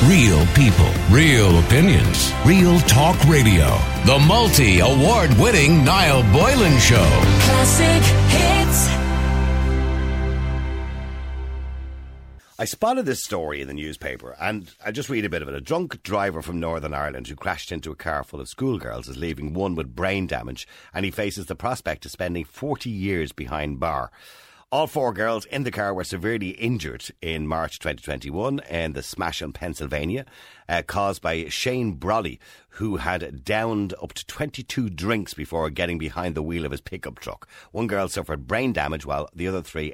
Real people, real opinions, Real Talk Radio. The multi-award-winning Niall Boylan Show. Classic hits. I spotted this story in the newspaper, and I just read a bit of it. A drunk driver from Northern Ireland who crashed into a car full of schoolgirls is leaving one with brain damage, and he faces the prospect of spending 40 years behind bar. All four girls in the car were severely injured in March 2021 in the smash in Pennsylvania, caused by Shane Brolly, who had downed up to 22 drinks before getting behind the wheel of his pickup truck. One girl suffered brain damage, while the other three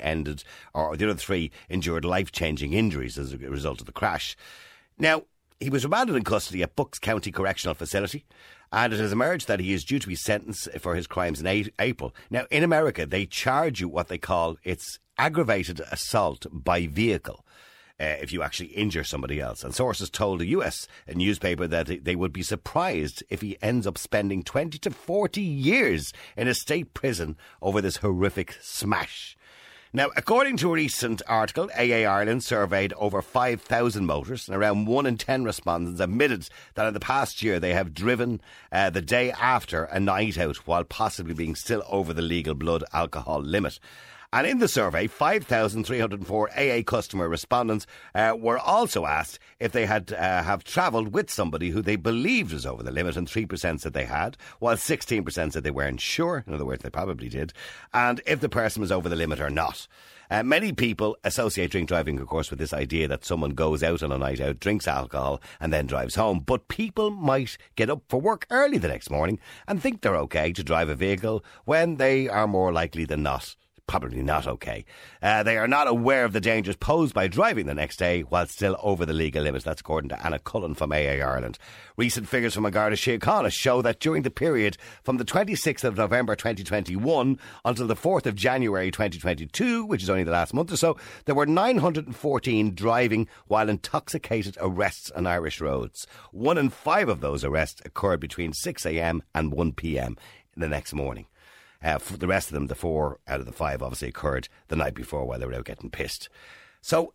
endured life-changing injuries as a result of the crash. Now, he was remanded in custody at Bucks County Correctional Facility, and it has emerged that he is due to be sentenced for his crimes in April. Now, in America, they charge you what they call it's aggravated assault by vehicle if you actually injure somebody else. And sources told a US newspaper that they would be surprised if he ends up spending 20 to 40 years in a state prison over this horrific smash. Now, according to a recent article, AA Ireland surveyed over 5,000 motorists, and around 1 in 10 respondents admitted that in the past year they have driven the day after a night out while possibly being still over the legal blood alcohol limit. And in the survey, 5,304 AA customer respondents were also asked if they had have travelled with somebody who they believed was over the limit, and 3% said they had, while 16% said they weren't sure. In other words, they probably did. And if the person was over the limit or not. Many people associate drink driving, of course, with this idea that someone goes out on a night out, drinks alcohol, and then drives home. But people might get up for work early the next morning and think they're okay to drive a vehicle when they are more likely than not probably not okay. They are not aware of the dangers posed by driving the next day while still over the legal limits. That's according to Anna Cullen from AA Ireland. Recent figures from Garda Síochána show that during the period from the 26th of November 2021 until the 4th of January 2022, which is only the last month or so, there were 914 driving while intoxicated arrests on Irish roads. 1 in 5 of those arrests occurred between 6 a.m. and 1 p.m. the next morning. For the rest of them, the 4 out of the 5 obviously occurred the night before while they were out getting pissed. So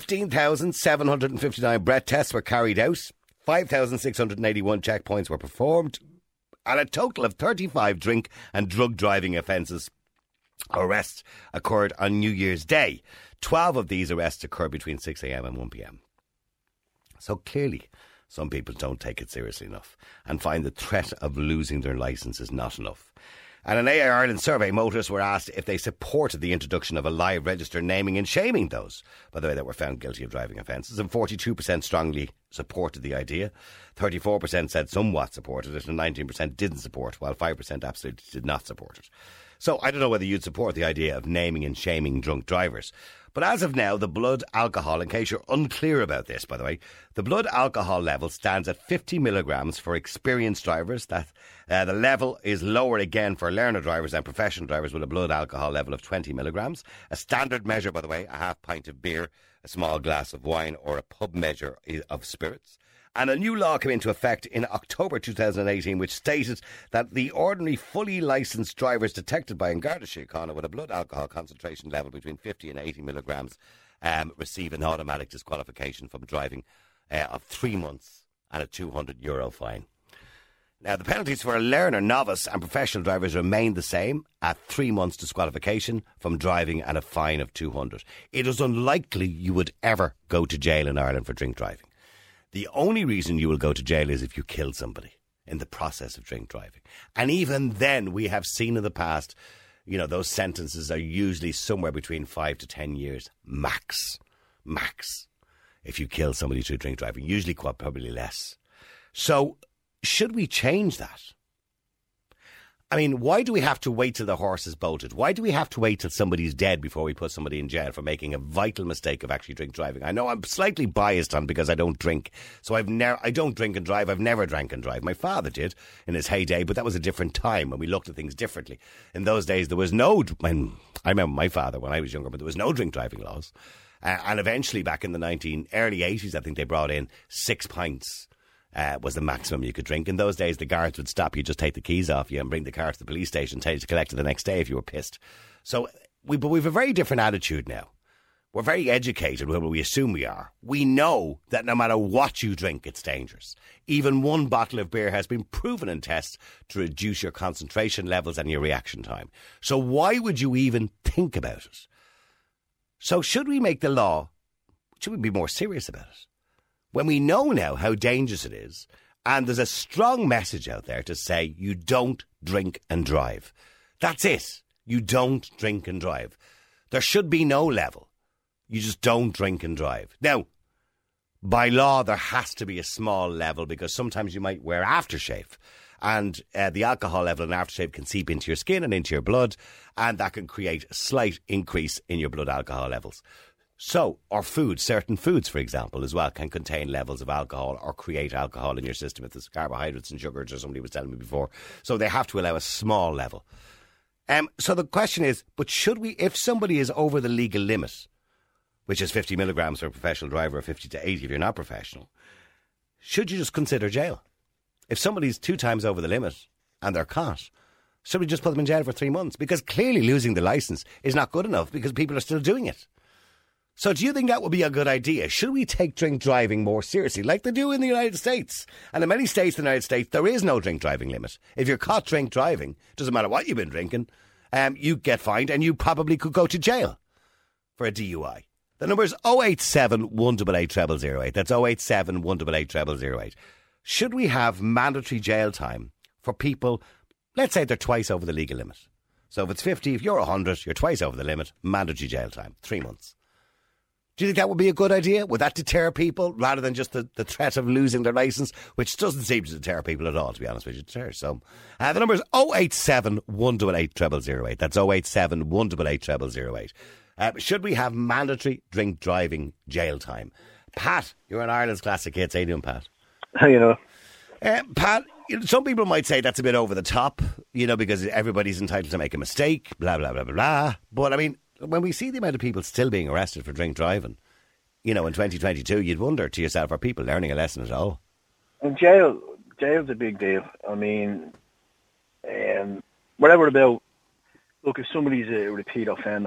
15,759 breath tests were carried out, 5,681 checkpoints were performed, and a total of 35 drink and drug driving offences arrests occurred on New Year's Day. 12 of these arrests occurred between 6 a.m. and 1 p.m. So clearly, some people don't take it seriously enough and find the threat of losing their licence is not enough. And in AA Ireland survey, motorists were asked if they supported the introduction of a live register naming and shaming those, by the way, that were found guilty of driving offences, and 42% strongly supported the idea, 34% said somewhat supported it, and 19% didn't support, while 5% absolutely did not support it. So I don't know whether you'd support the idea of naming and shaming drunk drivers. But as of now, the blood alcohol, in case you're unclear about this, by the way, the blood alcohol level stands at 50 milligrams for experienced drivers. That the level is lower again for learner drivers and professional drivers with a blood alcohol level of 20 milligrams. A standard measure, by the way, a half pint of beer, a small glass of wine, or a pub measure of spirits. And a new law came into effect in October 2018, which stated that the ordinary fully licensed drivers detected by Garda Síochána with a blood alcohol concentration level between 50 and 80 milligrams receive an automatic disqualification from driving of 3 months and a €200 fine. Now, the penalties for a learner, novice and professional drivers remain the same at 3 months disqualification from driving and a fine of €200. It is unlikely you would ever go to jail in Ireland for drink driving. The only reason you will go to jail is if you kill somebody in the process of drink driving. And even then, we have seen in the past, you know, those sentences are usually somewhere between 5 to 10 years, max. If you kill somebody through drink driving, usually quite probably less. So, should we change that? I mean, why do we have to wait till the horse is bolted? Why do we have to wait till somebody's dead before we put somebody in jail for making a vital mistake of actually drink driving? I know I'm slightly biased on because I don't drink. So I don't drink and drive. I've never drank and drive. My father did in his heyday, but that was a different time when we looked at things differently. In those days, there was no... I remember my father when I was younger, but there was no drink driving laws. And eventually, back in the early 80s, I think they brought in 6 pints. Was the maximum you could drink. In those days, the guards would stop you, just take the keys off you and bring the car to the police station, tell you to collect it the next day if you were pissed. So, we've a very different attitude now. we're very educated, well, we assume we are. We know that no matter what you drink, it's dangerous. Even one bottle of beer has been proven in tests to reduce your concentration levels and your reaction time. So why would you even think about it? So should we make the law, should we be more serious about it? When we know now how dangerous it is, and there's a strong message out there to say you don't drink and drive. That's it. You don't drink and drive. There should be no level. You just don't drink and drive. Now, by law, there has to be a small level because sometimes you might wear aftershave and the alcohol level in aftershave can seep into your skin and into your blood, and that can create a slight increase in your blood alcohol levels. So, or food, certain foods, for example, as well, can contain levels of alcohol or create alcohol in your system if there's carbohydrates and sugars, as somebody was telling me before. So they have to allow a small level. So the question is, but should we, if somebody is over the legal limit, which is 50 milligrams for a professional driver or 50 to 80 if you're not professional, should you just consider jail? If somebody's 2 times over the limit and they're caught, should we just put them in jail for 3 months? Because clearly losing the licence is not good enough because people are still doing it. So do you think that would be a good idea? Should we take drink driving more seriously, like they do in the United States? And in many states in the United States, there is no drink driving limit. If you're caught drink driving, doesn't matter what you've been drinking, you get fined and you probably could go to jail for a DUI. The number is 087 188 0008. That's 087 188 0008. Should we have mandatory jail time for people, let's say they're twice over the legal limit. So if it's 50, if you're 100, you're twice over the limit, mandatory jail time, 3 months. Do you think that would be a good idea? Would that deter people rather than just the threat of losing their licence, which doesn't seem to deter people at all, to be honest with you. Deter some. The number is 087 188 0008. That's 087 188 0008. Should we have mandatory drink driving jail time? Pat, you're on Ireland's Classic Hits. How you doing, Pat? How you know? Pat, some people might say that's a bit over the top, because everybody's entitled to make a mistake, blah, blah, blah, blah, blah. But, I mean, when we see the amount of people still being arrested for drink driving, in 2022, you'd wonder to yourself, are people learning a lesson at all? And jail's a big deal. I mean, whatever about, look, if somebody's a repeat offender,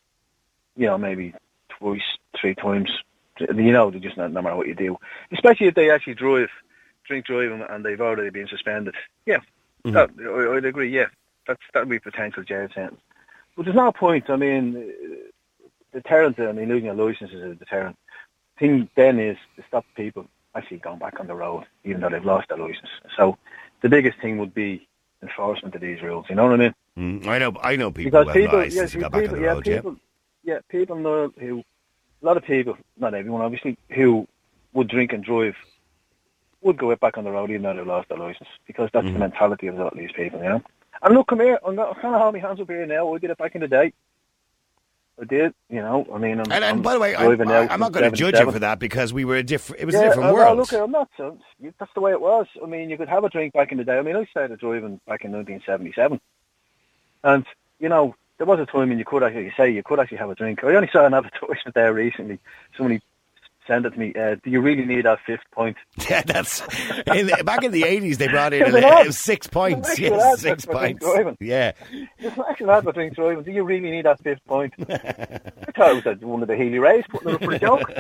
maybe twice, 3 times, they just no matter what you do, especially if they actually drink driving and they've already been suspended. Yeah, I'd agree. Yeah, that'd be a potential jail sentence. But there's no point. I mean, deterrent. I mean, losing a licence is a deterrent. Thing then is to stop people actually going back on the road, even though they've lost their licence. So the biggest thing would be enforcement of these rules. You know what I mean? I know people who have licence got back on the road. People know who. A lot of people, not everyone obviously, who would drink and drive would go back on the road even though they've lost their licence, because that's the mentality of a lot of these people, And look, come here, I'm kind of hold my hands up here now. I did it back in the day. I did, I mean... And by the way, I'm not going to judge you for that because we were a different world. Look, I'm not... That's the way it was. I mean, you could have a drink back in the day. I mean, I started driving back in 1977. And, there was a time when you could actually have a drink. I only saw an advertisement there recently. Somebody sent it to me. Do you really need that 5th point? Yeah, that's back in the 80s. They brought in 6 points. Yes, 6 points. Yeah, it's an actual ad for drink driving. Do you really need that 5th point? I thought it was one of the Healy Rays putting it up for a joke.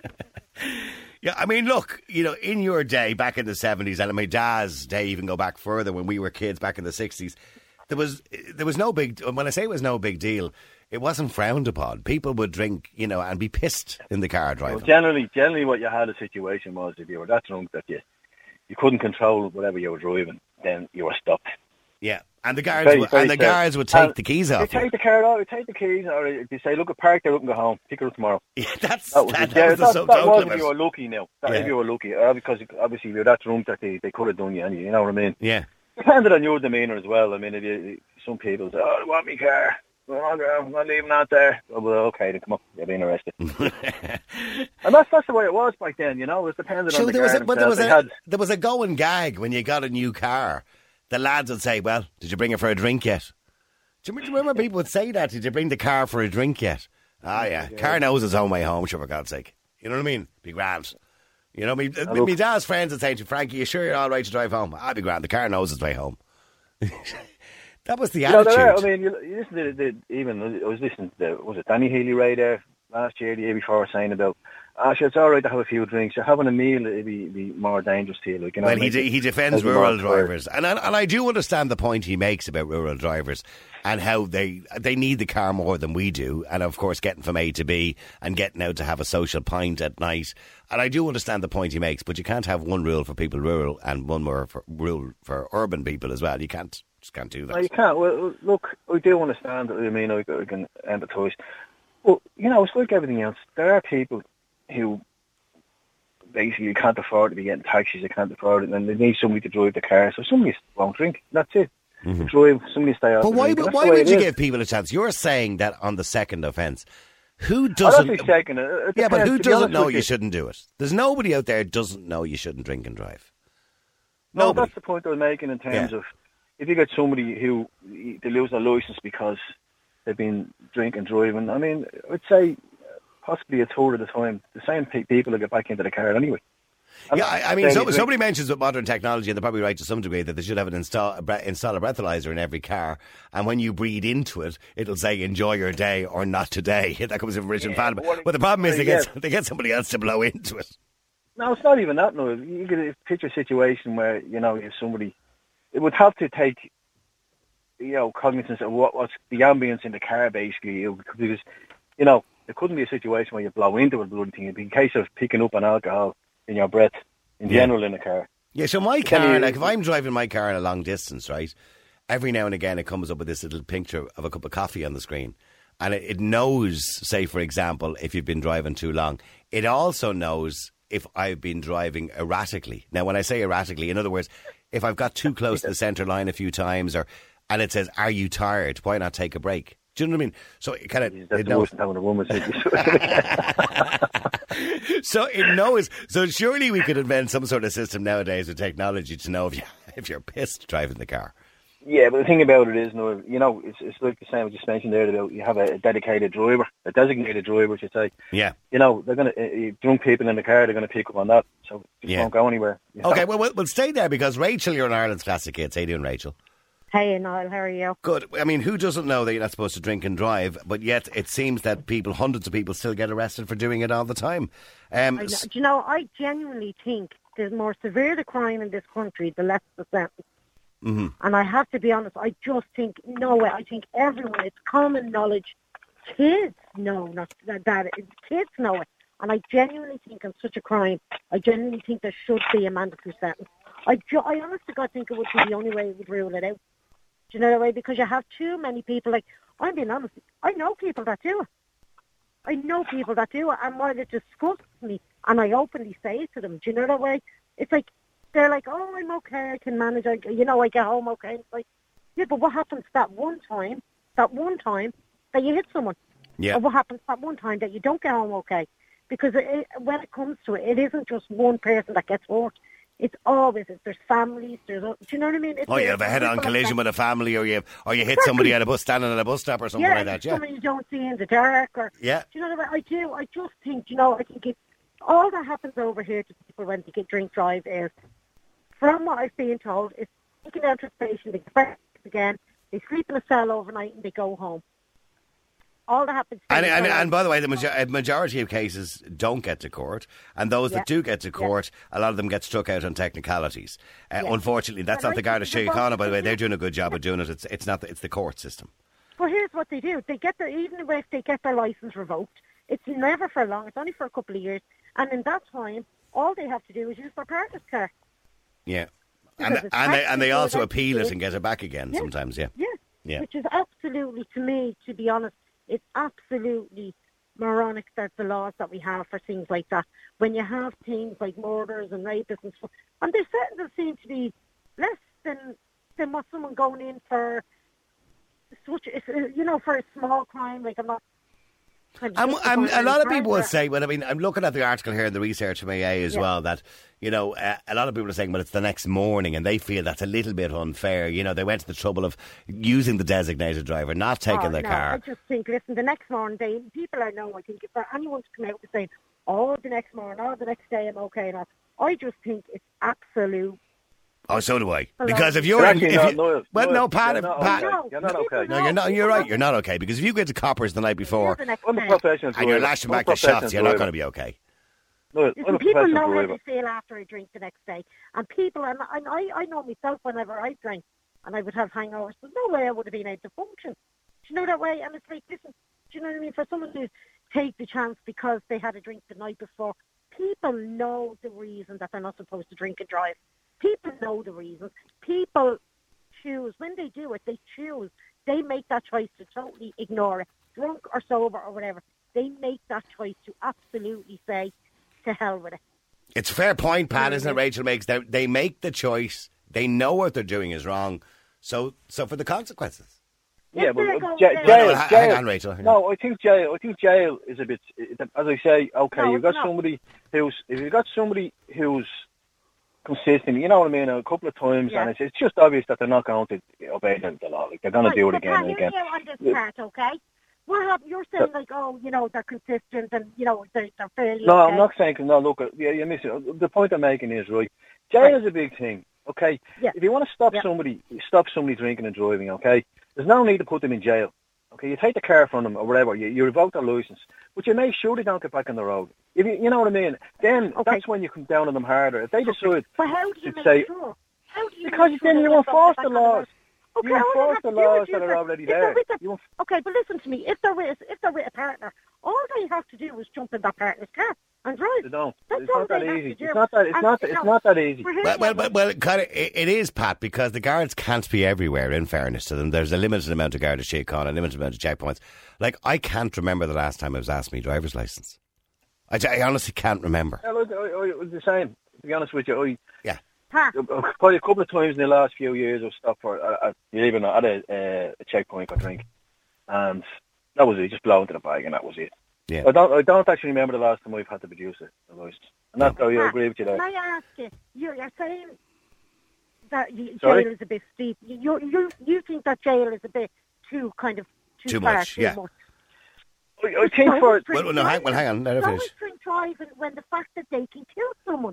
Yeah, I mean, look, in your day, back in the 70s, and in my dad's day, even go back further when we were kids back in the 60s. There was no big... When I say it was no big deal, it wasn't frowned upon. People would drink, and be pissed in the car driving. Well, generally what you had a situation was if you were that drunk that you couldn't control whatever you were driving, then you were stopped. Yeah, and the guards would take the keys off. They take the car off, they take the keys, or they say, look, park there, look and go home, pick her up tomorrow. Yeah, that was if you were lucky now. If you were lucky, because obviously if you were that drunk that they could have done you anyway, you know what I mean? Yeah. Depended on your demeanour as well. I mean, some people say, I want my car. I'm not leaving out there. Oh, well, okay, then come on, you're being arrested. And that's the way it was back then, It was dependent on the car. There was a going gag when you got a new car. The lads would say, well, did you bring it for a drink yet? Do you remember people would say that? Did you bring the car for a drink yet? Ah, yeah. Car knows its own way home, sure, for God's sake. You know what I mean? Be grand. My dad's friends would say to Frankie, you sure you're all right to drive home? I'll be grand. The car knows its way home. That was the attitude. I mean, you listen to I was listening to, was it Danny Healy Ray there? last year, the year before, saying about, sure, it's all right to have a few drinks. You're having a meal, it'd be more dangerous to you. Like, you know, Well, he defends rural drivers, and I do understand the point he makes about rural drivers and how they need the car more than we do, and of course getting from A to B and getting out to have a social pint at night. And I do understand the point he makes, but you can't have one rule for people rural and one more rule for urban people as well. You can't do that. No, you can't. Well, look, I do understand that. I mean, I can empathise. Well, you know, it's like everything else. There are people who basically can't afford to be getting taxis, they can't afford it, and they need somebody to drive the car, so somebody won't drink. That's it. Mm-hmm. Drive, somebody stay out. But why would you give people a chance? You're saying that on the second offence, who doesn't? Yeah, but who doesn't know you shouldn't do it? There's nobody out there who doesn't know you shouldn't drink and drive. No, that's the point I was making in terms of if you get somebody who they lose their licence because they've been drinking and driving. I mean, I'd say possibly a third of the time, the same people will get back into the car anyway. Yeah, I mean, somebody mentions with modern technology, and they're probably right to some degree, that they should have install a breathalyzer in every car, and when you breathe into it, it'll say "enjoy your day" or "not today." That comes from Richard Fan. But the problem is they get somebody else to blow into it. No, it's not even that. No, you could picture a situation where you know if somebody, it would have to take, you know, cognizance of what's the ambience in the car basically, because you know it couldn't be a situation where you blow into a bloody thing. It'd be a case of picking up on alcohol in your breath in general in a car. Yeah, so my car, like if I'm driving my car in a long distance, right, every now and again it comes up with this little picture of a cup of coffee on the screen. And it knows, say for example, if you've been driving too long. It also knows if I've been driving erratically. Now when I say erratically, in other words, if I've got too close to the centre line a few times, and it says, "Are you tired? Why not take a break?" Do you know what I mean? So it kind of... That's the worst having a woman say So it knows. So surely we could invent some sort of system nowadays with technology to know if you're pissed driving the car. Yeah, but the thing about it is, you know, it's like the same I just mentioned there about you have a dedicated driver, a designated driver, I should say. Yeah. You know, they're going to drunk people in the car. They're going to pick up on that, so it won't go anywhere. Okay, well, we'll stay there because Rachel, you're in Ireland's Classic Hits. How you doing, Rachel? Hey, Niall, how are you? Good. I mean, who doesn't know that you're not supposed to drink and drive, but yet it seems that hundreds of people still get arrested for doing it all the time. Do you know, I genuinely think the more severe the crime in this country, the less the sentence. Mm-hmm. And I have to be honest, I just think, no way, I think everyone, it's common knowledge. Kids know kids know it. And I genuinely think on such a crime, I genuinely think there should be a mandatory sentence. I honestly to God think it would be the only way it would rule it out. Do you know that way? Because you have too many people, like, I'm being honest, I know people that do it. And while it disgusts me, and I openly say it to them, do you know that way? It's like, they're like, "Oh, I'm okay, I can manage, I get home okay." It's like, yeah, but what happens that one time that you hit someone? Yeah. Or what happens that one time that you don't get home okay? Because when it comes to it, it isn't just one person that gets hurt. It's always, there's families, do you know what I mean? You have a head-on collision with a family, or you hit somebody at a bus, standing at a bus stop or something like that. Yeah, somebody you don't see in the dark. Or, do you know what I do? I just think, I think all that happens over here to people when they get drink drive is, from what I've been told, it's taken out to the station, they get back again, they sleep in a cell overnight and they go home. All that happens. And by the way, the majority of cases don't get to court, and those that do get to court, a lot of them get struck out on technicalities. Unfortunately, that's not the Garda Síochána, by the way. They're doing a good job of doing it. It's not. It's the court system. Well, here's what they do: even if they get their licence revoked, it's never for long. It's only for a couple of years, and in that time, all they have to do is use their partner's car. Yeah, and they also appeal it and get it back again sometimes. Yeah, which is absolutely, to me, to be honest, it's absolutely moronic that the laws that we have for things like that. When you have things like murders and rapists and stuff, and their sentences seem to be less than what someone going in for such, for a small crime. Like, I'm not. A lot of people will say, well, I mean, I'm looking at the article here in the research from AA as well, that, a lot of people are saying, well, it's the next morning, and they feel that's a little bit unfair. They went to the trouble of using the designated driver, not taking the car. I just think, listen, the next morning, people I know, I think, if anyone to come out and say, the next morning, the next day I'm okay, I just think it's absolute Oh, so do I. Hello. Because if you're... But actually, if no, you, no, well, no, no, Pat... you're not Pat okay. You're not okay. no, you're not. You're right. You're not okay. Because if you get to Coppers the night before The next I'm a day. professional and you're driver. lashing I'm a back the shots, professional you're not driver. going to be okay. No, I'm Listen, a people professional know how driver. to feel after a drink the next day. And people, and I know myself whenever I drank and I would have hangovers, there's no way I would have been able to function. Do you know that way? And it's like, listen, do you know what I mean? For someone to take the chance because they had a drink the night before, people know the reason that they're not supposed to drink and drive. People know the reasons. People choose. When they do it, they choose. They make that choice to totally ignore it, drunk or sober or whatever. They make that choice to absolutely say, to hell with it. It's a fair point, Pat, isn't it, Rachel makes? They make the choice. They know what they're doing is wrong. So for the consequences. Yeah, but There goes jail. there. Hang on, Rachel. No, I think jail is a bit. As I say, okay, No, you've got it's not. somebody who's consistent. You know what I mean? A couple of times, Yeah. and it's just obvious that they're not going to obey the law. Like they're going to do it Right, again but and Pat, again. hear me out on this part, okay? What happened? You're saying like, oh, you know, they're consistent and you know they're fairly. No, okay. I'm not saying. No, look, you miss it. The point I'm making is right. Jail Right. is a big thing. Okay, Yeah. if you want to stop Yeah. somebody drinking and driving. Okay, there's no need to put them in jail. Okay, you take the car from them or whatever. You revoke their license, but you make sure they don't get back on the road. If you know what I mean, then Okay. that's when you come down on them harder. If they decide, But how do you to make say- sure? How do you because make sure then that you they enforce don't the get back on laws. Okay, You all they enforce have the to do is laws use that are their- already if they're there. with the- You Okay, but listen to me. If they're with a partner, all they have to do is jump in that partner's car and drive. They don't. That's It's all not that they have easy. to do. It's not that. It's And, not. you It's know, not that easy. for him, Well, it is, Pat, because the guards can't be everywhere, in fairness to them. There's a limited amount of guard at Sheacon, a limited amount of checkpoints. Like, I can't remember the last time I was asked my driver's licence. I honestly can't remember. Yeah, look, I was the same. To be honest with you, Pat, probably a couple of times in the last few years I've stopped for, even at a checkpoint for drink, and that was it. Just blow into the bag, and that was it. Yeah. I don't actually remember the last time I've had to produce a license, and that's how I Pat, agree with you there. Can I ask you? You're saying that Sorry? jail is a bit steep. You think that jail is a bit too kind of Too far, much, too yeah. much. I think for Hang on, let her Don't finish. drink driving when the fact that they can kill someone.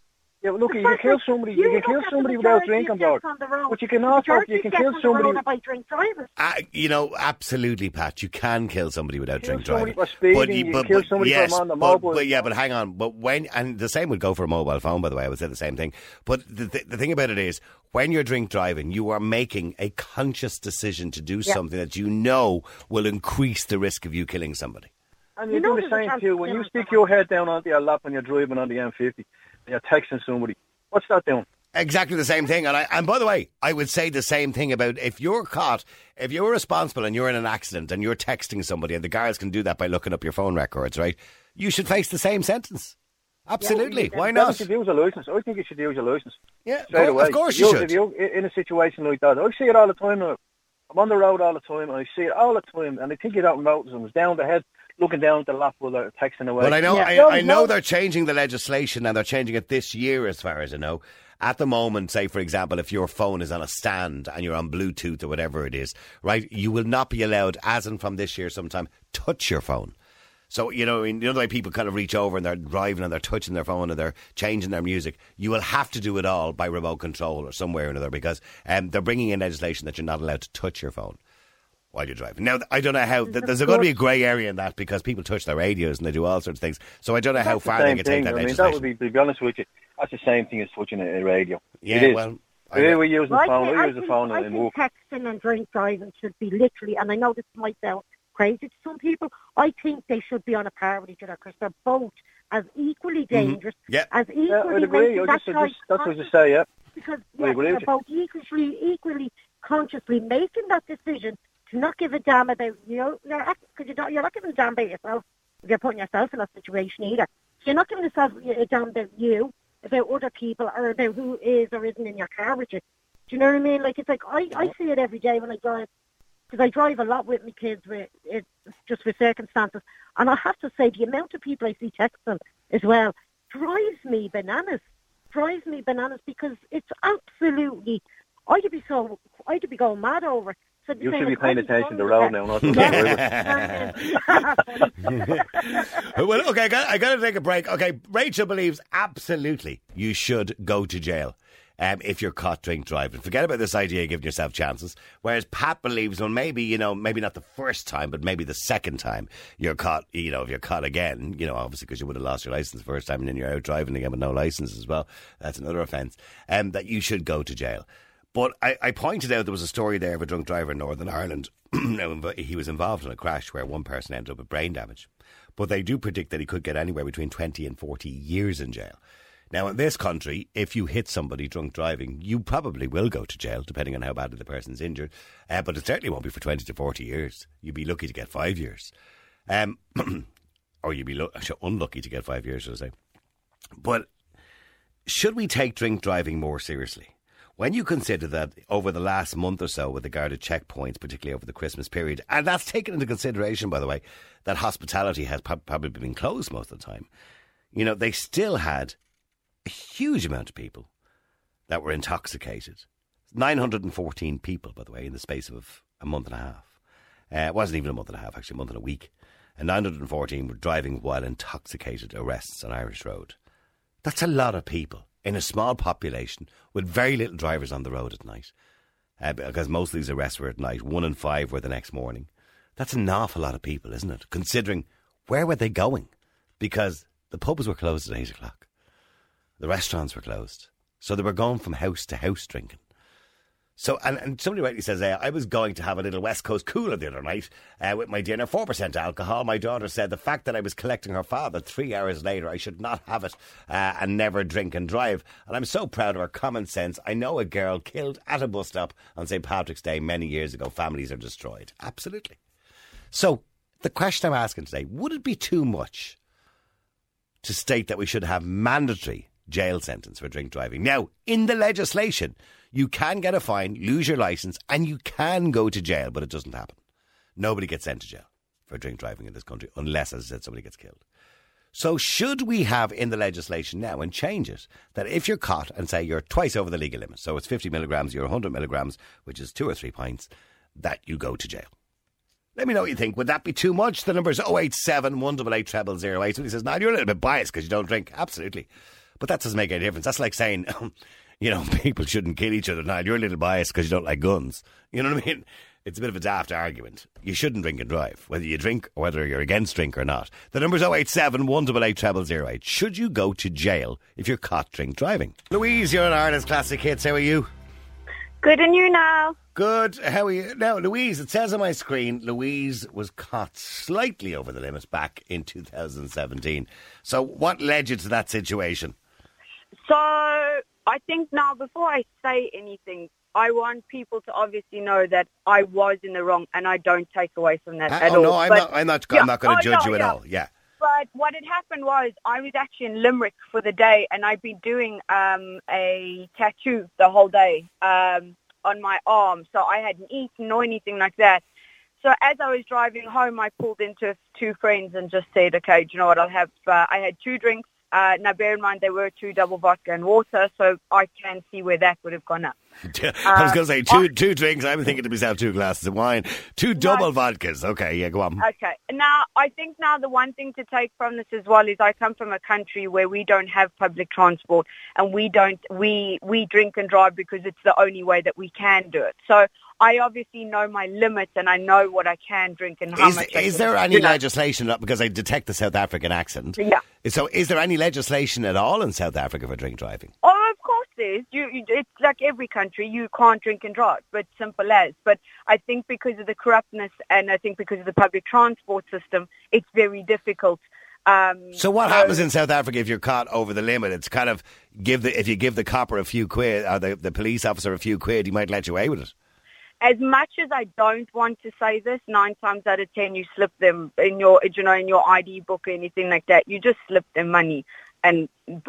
look, The you can fact kill that somebody. you You can look kill at the somebody without majority drink of on board, deaths on the road. but you can The also majority you of can deaths kill on the road somebody. are by drink drivers. Absolutely, Pat. You can kill somebody without Kill drink somebody driving. for speeding, you kill somebody for on the mobile. But hang on. But and the same would go for a mobile phone, by the way. I would say the same thing. But the thing about it is, when you're drink driving, you are making a conscious decision to do something that you know will increase the risk of you killing somebody. And You you know do the there's a same chance too. of When you killing stick someone. your head down onto your lap when you're driving on the M50, and you're texting somebody, what's that doing? Exactly the same thing. And by the way, I would say the same thing about if you're caught, if you're responsible and you're in an accident and you're texting somebody, and the guards can do that by looking up your phone records, right? You should face the same sentence. Absolutely. Why You not? should use a license. I think you should use a license. Yeah, Straight away. of course you should. If you're in a situation like that, I see it all the time now. I'm on the road all the time, and I see it all the time, and I think you don't notice them. It's down the head, looking down at the lap while they're texting away. Well, I know, Yeah. I know they're changing the legislation, and they're changing it this year, as far as I know. At the moment, say, for example, if your phone is on a stand and you're on Bluetooth or whatever it is, right, you will not be allowed, as in from this year sometime, touch your phone. So, you know the way people kind of reach over and they're driving and they're touching their phone and they're changing their music, you will have to do it all by remote control or somewhere or another, because they're bringing in legislation that you're not allowed to touch your phone while you're driving. Now, I don't know how, there's going to be a grey area in that, because people touch their radios and they do all sorts of things. So I don't know how That's the far they same can take thing. that I mean, legislation. that would be, to be honest with you, that's the same thing as touching a radio. Yeah, it is. well, We use the Well, phone. I We use the think- phone I and think walk. texting and drink driving should be literally, and I know this might sound crazy to some people, I think they should be on a par with each other, because they're both as equally dangerous, Yeah. as equally Yeah, I'd agree. making I that just, choice that's what I just say, yeah. because I agree they're with you. both equally consciously making that decision to not give a damn about because you're not giving a damn about yourself if you're putting yourself in that situation either. So you're not giving yourself a damn about you, about other people, or about who is or isn't in your car with you. Do you know what I mean? Like, it's like I see it every day when I drive, because I drive a lot with my kids, just with circumstances, and I have to say the amount of people I see texting as well drives me bananas. Because it's absolutely, I'd be going mad over it. So You should be paying attention to the road now, not to the driver. Well, okay, I got to take a break. Okay, Rachel believes absolutely you should go to jail. if you're caught drink driving. Forget about this idea of giving yourself chances. Whereas Pat believes, well, maybe not the first time, but maybe the second time you're caught, if you're caught again, obviously because you would have lost your licence the first time and then you're out driving again with no licence as well. That's another offence. That you should go to jail. But I pointed out there was a story there of a drunk driver in Northern Ireland. He was involved in a crash where one person ended up with brain damage. But they do predict that he could get anywhere between 20 and 40 years in jail. Now, in this country, if you hit somebody drunk driving, you probably will go to jail, depending on how badly the person's injured. But it certainly won't be for 20 to 40 years. You'd be lucky to get 5 years. Or you'd be unlucky to get 5 years, should I say. But should we take drink driving more seriously? When you consider that over the last month or so with regard to checkpoints, particularly over the Christmas period, and that's taken into consideration, by the way, that hospitality has probably been closed most of the time, they still had a huge amount of people that were intoxicated. 914 people, by the way, in the space of a month and a half. It wasn't even a month and a half, actually, a month and a week. And 914 were driving while intoxicated arrests on Irish Road. That's a lot of people in a small population with very little drivers on the road at night. Because most of these arrests were at night. 1 in 5 were the next morning. That's an awful lot of people, isn't it? Considering where were they going? Because the pubs were closed at 8 o'clock. The restaurants were closed. So they were going from house to house drinking. So, and somebody rightly says, I was going to have a little West Coast cooler the other night with my dinner, 4% alcohol. My daughter said the fact that I was collecting her father 3 hours later, I should not have it and never drink and drive. And I'm so proud of her common sense. I know a girl killed at a bus stop on St. Patrick's Day many years ago. Families are destroyed. Absolutely. So the question I'm asking today, would it be too much to state that we should have mandatory jail sentence for drink driving? Now, in the legislation, you can get a fine, lose your licence, and you can go to jail, but it doesn't happen. Nobody gets sent to jail for drink driving in this country, unless, as I said, somebody gets killed. So should we have in the legislation now, and change it, that if you're caught and say you're twice over the legal limit, so it's 50 milligrams, you're 100 milligrams, which is 2 or 3 pints, that you go to jail? Let me know what you think. Would that be too much? The number is 087 188 0008. Somebody says, you're a little bit biased because you don't drink. Absolutely. But that doesn't make any difference. That's like saying, people shouldn't kill each other. You're a little biased because you don't like guns. You know what I mean? It's a bit of a daft argument. You shouldn't drink and drive, whether you drink or whether you're against drink or not. The number's 087 188 0008. Should you go to jail if you're caught drink driving? Louise, you're on Ireland's Classic Hits. How are you? Good, and you now? Good. How are you? Now, Louise, it says on my screen, Louise was caught slightly over the limit back in 2017. So what led you to that situation? So I think now, before I say anything, I want people to obviously know that I was in the wrong, and I don't take away from that at all. No, I'm not going to judge you at all. Yeah. But what had happened was I was actually in Limerick for the day, and I'd been doing a tattoo the whole day on my arm. So I hadn't eaten or anything like that. So as I was driving home, I pulled into 2 friends and just said, okay, do you know what, I had 2 drinks. Now, bear in mind, they were 2 double vodka and water, so I can see where that would have gone up. I was going to say two drinks. I'm thinking to myself 2 glasses of wine. 2 double vodkas. Okay, yeah, go on. Okay. Now, I think the one thing to take from this as well is I come from a country where we don't have public transport, and we drink and drive because it's the only way that we can do it. So I obviously know my limits, and I know what I can drink and how much. Is there any legislation, because I detect the South African accent? Yeah. So is there any legislation at all in South Africa for drink driving? Oh, of course there is. It's like every country. You can't drink and drive, but simple as. But I think because of the corruptness, and I think because of the public transport system, it's very difficult. So what happens in South Africa if you're caught over the limit? It's kind of, if you give the copper a few quid, or the police officer a few quid, he might let you away with it. As much as I don't want to say this, 9 times out of 10 you slip them in your ID book or anything like that. You just slip them money, and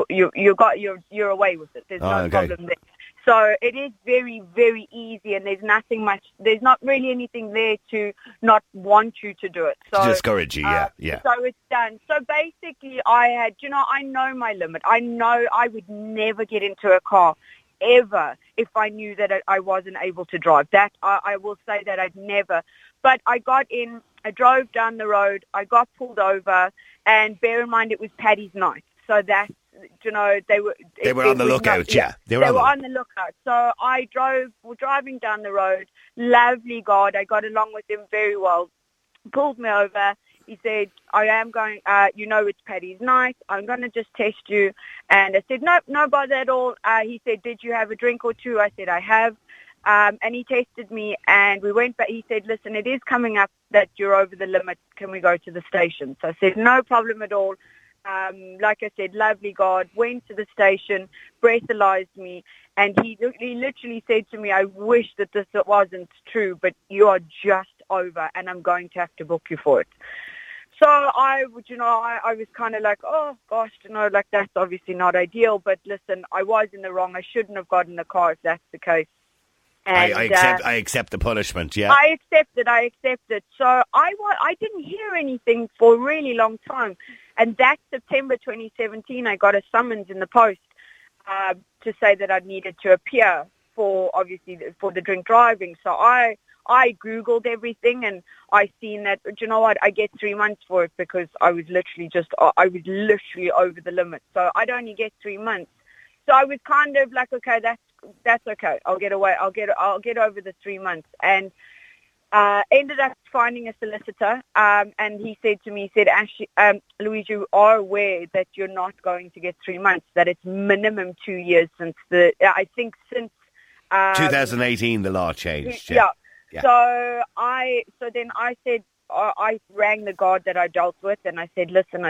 you're away with it. There's no problem there. So it is very, very easy, and there's not really anything there to not want you to do it. So to discourage you, yeah. So it's done. So basically, I know my limit. I know I would never get into a car ever if I knew that I wasn't able to drive. That I will say that I'd never. But I got in, I drove down the road, I got pulled over, and bear in mind it was Paddy's night. So that's you know, They were on the lookout, yeah. They were on the lookout. So we're driving down the road. Lovely God. I got along with him very well. Pulled me over. He said, I am going, you know, it's Paddy's night. I'm going to just test you. And I said, nope, no bother at all. He said, did you have a drink or two? I said, I have. And he tested me, and we went back. He said, listen, it is coming up that you're over the limit. Can we go to the station? So I said, no problem at all. Like I said, lovely God, went to the station, breathalyzed me, and he literally said to me, I wish that this wasn't true, but you are just over, and I'm going to have to book you for it. So I was kind of like, oh, gosh, you know, like that's obviously not ideal, but listen, I was in the wrong. I shouldn't have gotten the car if that's the case. And, I accept the punishment, yeah. I accept it. So I didn't hear anything for a really long time. And that September 2017, I got a summons in the post to say that I needed to appear for the drink driving. So I Googled everything, and I seen that, you know what, I get 3 months for it because I was literally over the limit. So I'd only get 3 months. So I was kind of like, okay, that's okay. I'll get away. I'll get over the 3 months. And ended up finding a solicitor, and he said to me, Ashley, Louise, you are aware that you're not going to get 3 months, that it's minimum 2 years since 2018 the law changed. Yeah. So then I said, I rang the guard that I dealt with, and I said, listen,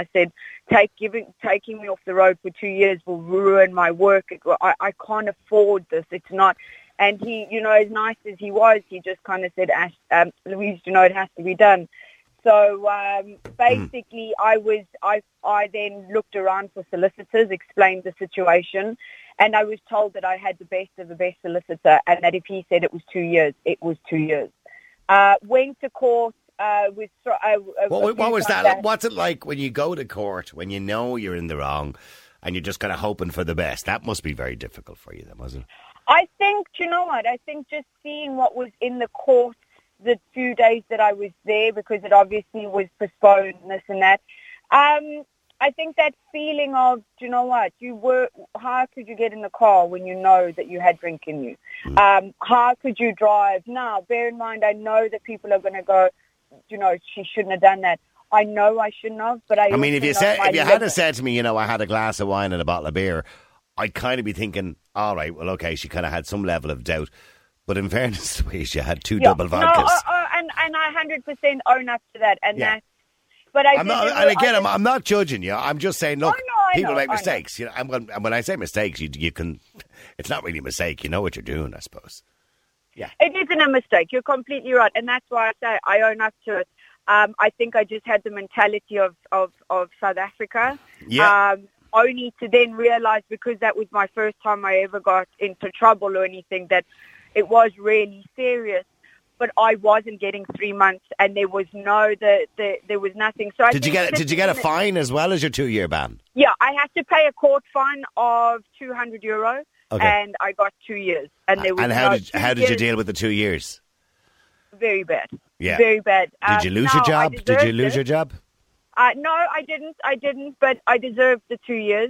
taking me off the road for 2 years will ruin my work. I can't afford this. It's not. And he, you know, as nice as he was, he just kind of said, Louise, you know, it has to be done. So basically, I then looked around for solicitors, explained the situation, and I was told that I had the best of the best solicitor, and that if he said it was 2 years, it was 2 years. Went to court. What was that? What's it like when you go to court, when you know you're in the wrong, and you're just kind of hoping for the best? That must be very difficult for you then, wasn't it? I think, you know what, I think just seeing what was in the court the few days that I was there, because it obviously was postponed and this and that, I think that feeling of, you know what, how could you get in the car when you know that you had drink in you? How could you drive? Now, bear in mind, I know that people are going to go, you know, she shouldn't have done that. I know I shouldn't have, but I mean, if you had said to me, you know, I had a glass of wine and a bottle of beer, I'd kind of be thinking, all right, well, okay, she kind of had some level of doubt. But in fairness, Louise, you had two double vodkas. No, and I 100% own up to that. And that's, but I'm not judging you. I'm just saying, look, people make mistakes. You know, and when I say mistakes, you can. It's not really a mistake. You know what you're doing, I suppose. Yeah, it isn't a mistake. You're completely right, and that's why I say I own up to it. I think I just had the mentality of South Africa. Yeah. Only to then realise, because that was my first time I ever got into trouble or anything, that it was really serious. But I wasn't getting 3 months, and there was there was nothing. So did you get a fine as well as your 2 year ban? Yeah, I had to pay a court fine of €200, and I got 2 years. And there was how did you deal with the 2 years? Very bad. Yeah, very bad. Did you lose your job? Did you lose your job? No, I didn't, but I deserved the 2 years.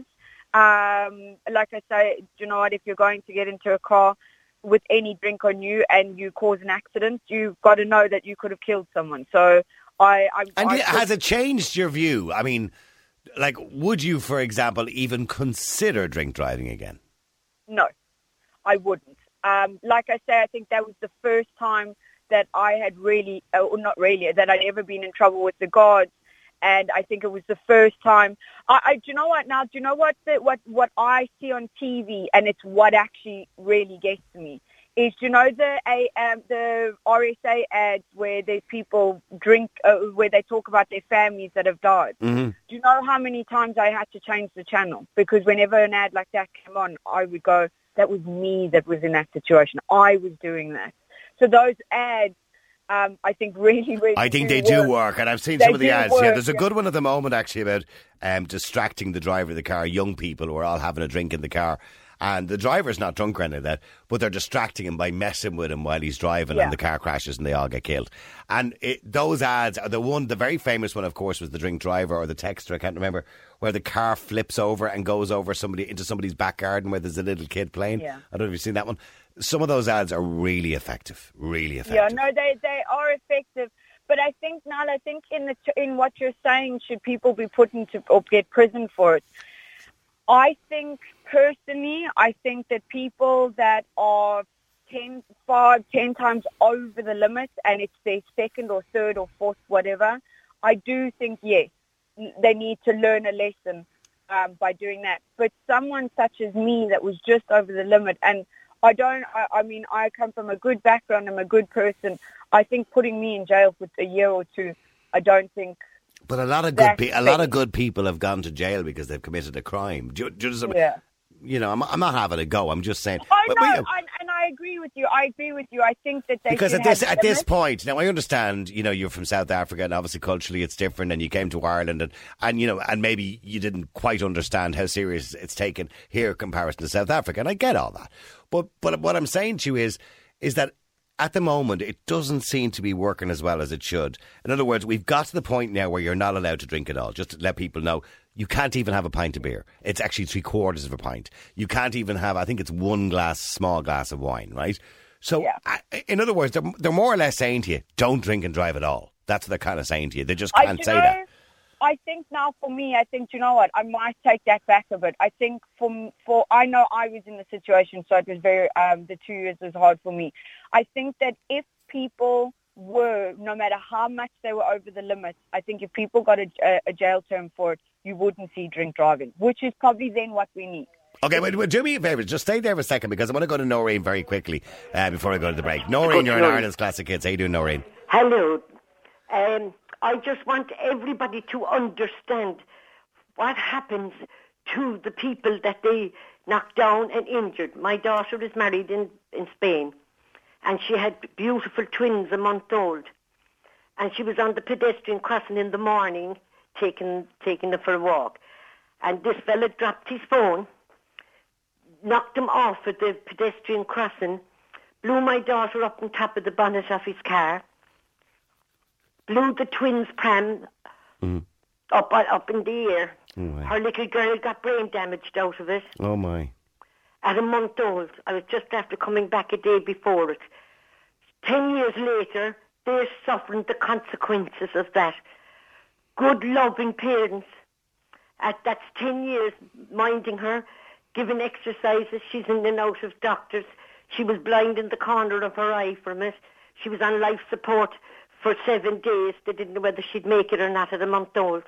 Like I say, you know what, if you're going to get into a car with any drink on you and you cause an accident, you've got to know that you could have killed someone. So has it changed your view? I mean, like, would you, for example, even consider drink driving again? No, I wouldn't. Like I say, I think that was the first time that I had that I'd ever been in trouble with the guards. And I think it was the first time. Do you know what? Now, do you know what I see on TV, and it's what actually really gets me, is, you know, the RSA ads where there's people drink, where they talk about their families that have died. Mm-hmm. Do you know how many times I had to change the channel? Because whenever an ad like that came on, I would go, that was me that was in that situation. I was doing that. So those ads, I think really they do work, and I've seen some of the ads. Yeah, there's a good one at the moment actually about distracting the driver of the car, young people who are all having a drink in the car, and the driver's not drunk or anything like that, but they're distracting him by messing with him while he's driving, and the car crashes and they all get killed. And those ads are the very famous one, of course, was the drink driver or the texter, I can't remember, where the car flips over and goes over into somebody's back garden where there's a little kid playing. Yeah. I don't know if you've seen that one. Some of those ads are really effective, really effective. Yeah, no, they are effective. But I think, Niall, in what you're saying, should people be put into or get prison for it? I think, personally, that people that are 10 times over the limit and it's their second or third or fourth, whatever, I do think, yes, they need to learn a lesson by doing that. But someone such as me that was just over the limit, and I come from a good background, I'm a good person, I think putting me in jail for a year or two, I don't think... But a lot of good people have gone to jail because they've committed a crime. You know, I'm not having a go. I'm just saying. And I agree with you. I think that they because at this point, now I understand. You know, you're from South Africa, and obviously culturally it's different. And you came to Ireland, and you know, and maybe you didn't quite understand how serious it's taken here in comparison to South Africa. And I get all that. But what I'm saying to you is that, at the moment, it doesn't seem to be working as well as it should. In other words, we've got to the point now where you're not allowed to drink at all. Just to let people know, you can't even have a pint of beer. It's actually 3/4 of a pint. You can't even have, I think it's small glass of wine, right? So, in other words, they're more or less saying to you, don't drink and drive at all. That's what they're kind of saying to you. They just can't say that. I think now for me, you know what, I might take that back a bit. I think for I know I was in the situation, so it was very, the 2 years was hard for me. I think that if people were, no matter how much they were over the limit, I think if people got a jail term for it, you wouldn't see drink driving, which is probably then what we need. Okay, wait, do me a favour, just stay there for a second because I want to go to Noreen very quickly before I go to the break. Noreen, you're in Ireland's Classic Hits. How you doing, Noreen? Hello. I just want everybody to understand what happens to the people that they knock down and injured. My daughter is married in Spain, and she had beautiful twins a month old. And she was on the pedestrian crossing in the morning, taking them for a walk. And this fella dropped his phone, knocked him off at the pedestrian crossing, blew my daughter up on top of the bonnet of his car, blew the twins' pram up in the air. Oh, her little girl got brain damaged out of it. Oh, my. At a month old. I was just after coming back a day before it. 10 years later, they're suffering the consequences of that. Good, loving parents. That's 10 years minding her, giving exercises. She's in and out of doctors. She was blind in the corner of her eye from it. She was on life support for 7 days. They didn't know whether she'd make it or not at a month old.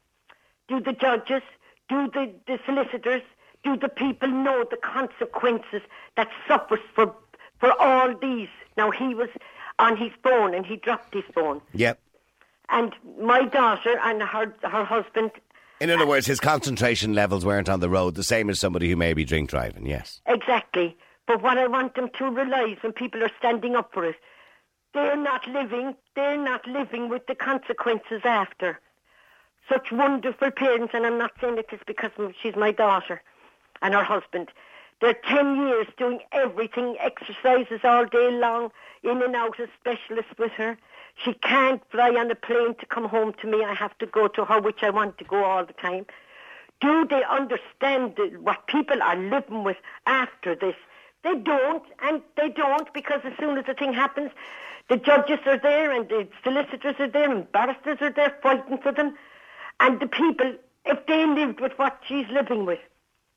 Do the judges, do the solicitors, do the people know the consequences that suffers for all these? Now, he was on his phone and he dropped his phone. Yep. And my daughter and her husband... In other words, his concentration levels weren't on the road, the same as somebody who may be drink driving, yes. Exactly. But what I want them to realise when people are standing up for it, they're not living with the consequences after. Such wonderful parents, and I'm not saying it is because she's my daughter and her husband. They're 10 years doing everything, exercises all day long, in and out of specialists with her. She can't fly on a plane to come home to me. I have to go to her, which I want to go all the time. Do they understand what people are living with after this? They don't, because as soon as the thing happens, the judges are there and the solicitors are there and barristers are there fighting for them. And the people, if they lived with what she's living with,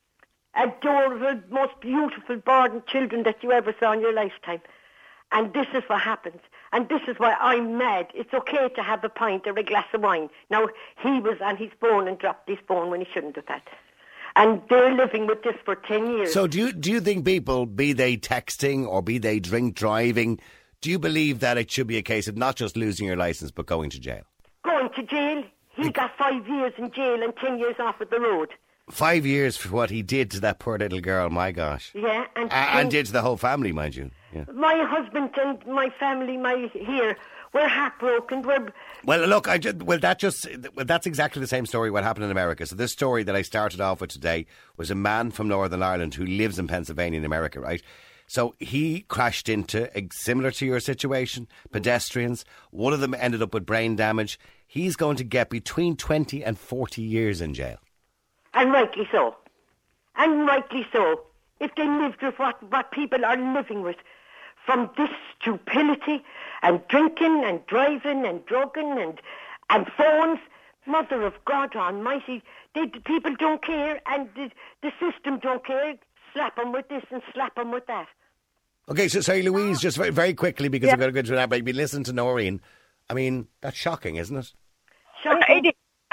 adorable, most beautiful born children that you ever saw in your lifetime. And this is what happens. And this is why I'm mad. It's okay to have a pint or a glass of wine. Now, he was on his phone and dropped his phone when he shouldn't have had. And they're living with this for 10 years. So do you think people, be they texting or be they drink driving, do you believe that it should be a case of not just losing your licence but going to jail? Going to jail? He got 5 years in jail and 10 years off of the road. 5 years for what he did to that poor little girl, my gosh. Yeah. And did to the whole family, mind you. Yeah. My husband and my family here We're heartbroken. Well, look, that's exactly the same story what happened in America. So this story that I started off with today was a man from Northern Ireland who lives in Pennsylvania in America, right? So he crashed into, similar to your situation, pedestrians. One of them ended up with brain damage. He's going to get between 20 and 40 years in jail. And rightly so. And rightly so. If they lived with what people are living with, from this stupidity and drinking and driving and drugging and phones, Mother of God Almighty, people don't care, and the system don't care. Slap them with this and slap them with that. Okay, so sorry, Louise, just very, very quickly, because I'm going to go into that, but listen to Noreen. I mean, that's shocking, isn't it? Shocking.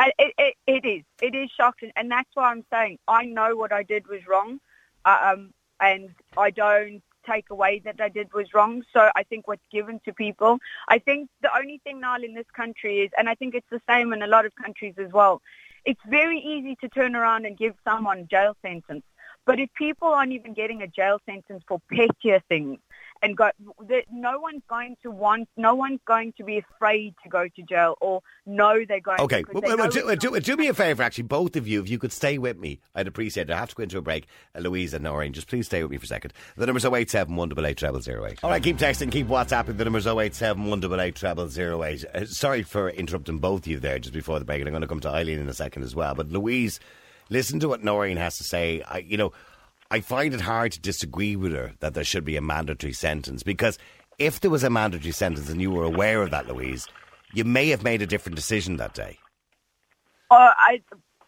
It is shocking, and that's why I'm saying I know what I did was wrong, and I don't take away that I did was wrong. So I think what's given to people, I think the only thing, Niall, in this country is, and I think it's the same in a lot of countries as well, it's very easy to turn around and give someone a jail sentence. But if people aren't even getting a jail sentence for pettier things, and no one's going to be afraid to go to jail or know they're going. Okay, do me a favour, actually, both of you, if you could stay with me, I'd appreciate it. I have to go into a break. Louise and Noreen, just please stay with me for a second. The number's 087 188 0008. All right, keep texting, keep WhatsApping. The number's 087 188 0008. Sorry for interrupting both of you there just before the break, and I'm going to come to Eileen in a second as well. But Louise, listen to what Noreen has to say. I find it hard to disagree with her that there should be a mandatory sentence, because if there was a mandatory sentence and you were aware of that, Louise, you may have made a different decision that day. I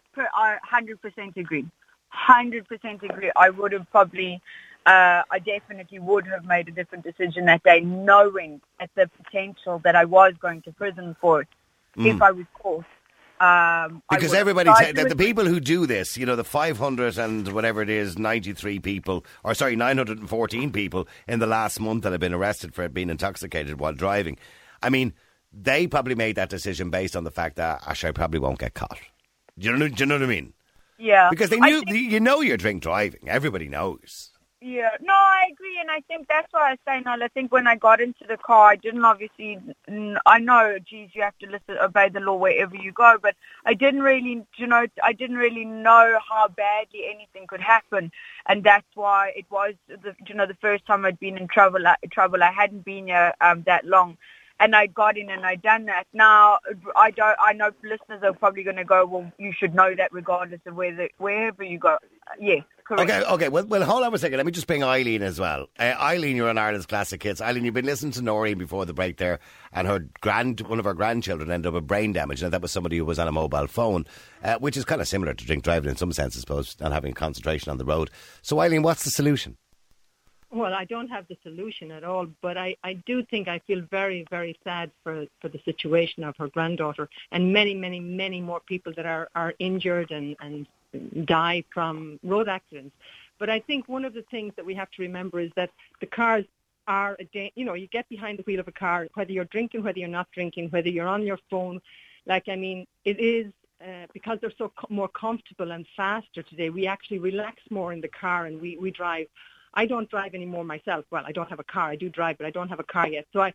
100% agree. 100% agree. I would have probably, I definitely would have made a different decision that day, knowing at the potential that I was going to prison for it if I was caught. Because everybody, the people who do this, the 500 and whatever it is, 93 people, 914 people in the last month that have been arrested for being intoxicated while driving. I mean, they probably made that decision based on the fact that, I probably won't get caught. Do you know what I mean? Yeah. Because they knew, you're drink driving. Everybody knows. Yeah, no, I agree, and I think that's why I say, Noel, I think when I got into the car, I didn't obviously, I know, geez, you have to obey the law wherever you go, but I didn't really, know how badly anything could happen, and that's why it was, the first time I'd been in trouble, I hadn't been here that long. And I got in and I done that. Now, I know listeners are probably going to go, well, you should know that regardless of wherever you go. Yes, correct. Okay. Well, hold on a second. Let me just bring Eileen as well. Eileen, you're on Ireland's Classic Hits. Eileen, you've been listening to Noreen before the break there, and one of her grandchildren ended up with brain damage, and that was somebody who was on a mobile phone, which is kind of similar to drink driving in some sense, I suppose, and having concentration on the road. So, Eileen, what's the solution? Well, I don't have the solution at all, but I do think I feel very, very sad for the situation of her granddaughter and many, many, many more people that are injured and die from road accidents. But I think one of the things that we have to remember is that the cars are, you get behind the wheel of a car, whether you're drinking, whether you're not drinking, whether you're on your phone. It is because they're so more comfortable and faster today, we actually relax more in the car and we drive. I don't drive anymore myself. Well, I don't have a car. I do drive, but I don't have a car yet. So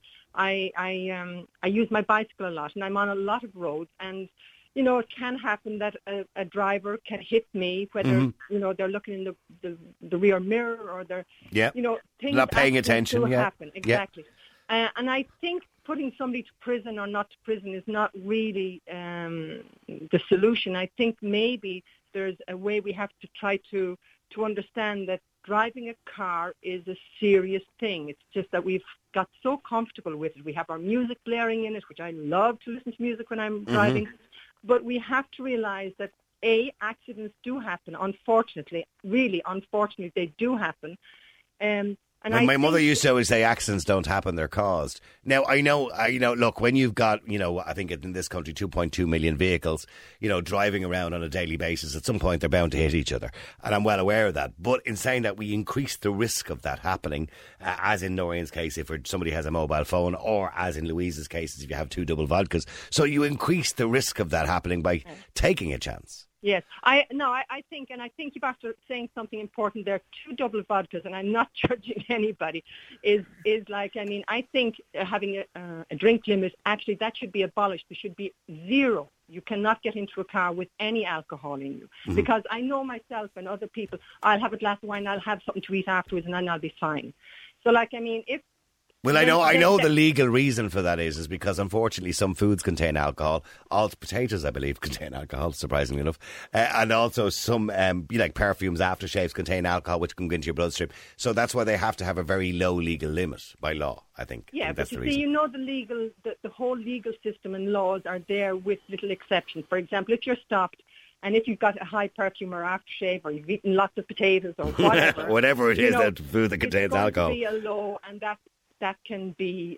I use my bicycle a lot, and I'm on a lot of roads. And it can happen that a driver can hit me, whether they're looking in the rear mirror or they're things not paying attention. Happen exactly. Yeah. And I think putting somebody to prison or not to prison is not really the solution. I think maybe there's a way we have to try to understand that driving a car is a serious thing. It's just that we've got so comfortable with it. We have our music blaring in it, which I love to listen to music when I'm driving. But we have to realize that, accidents do happen. Unfortunately, they do happen. And my mother used to always say accidents don't happen, they're caused. Now, I know, look, when you've got, I think in this country 2.2 million vehicles, driving around on a daily basis, at some point they're bound to hit each other. And I'm well aware of that. But in saying that, we increase the risk of that happening, as in Noreen's case, if somebody has a mobile phone, or as in Louise's case, if you have 2 double vodkas. So you increase the risk of that happening by taking a chance. Yes, I think you've after saying something important there. 2 double vodkas, and I'm not judging anybody. Is like, I mean, I think having a drink limit, actually that should be abolished. There should be 0. You cannot get into a car with any alcohol in you, because I know myself and other people. I'll have a glass of wine, I'll have something to eat afterwards, and then I'll be fine. So, like, I mean, if Well, I know the legal reason for that is because unfortunately some foods contain alcohol. All potatoes, I believe, contain alcohol, surprisingly enough. And also some, like perfumes, aftershaves contain alcohol, which can go into your bloodstream. So that's why they have to have a very low legal limit by law, I think. Yeah, that's but the you see, reason. the whole legal system and laws are there with little exceptions. For example, if you're stopped, and if you've got a high perfume or aftershave, or you've eaten lots of potatoes or whatever, whatever it is, that food that contains alcohol, it's going to be a law, and that can be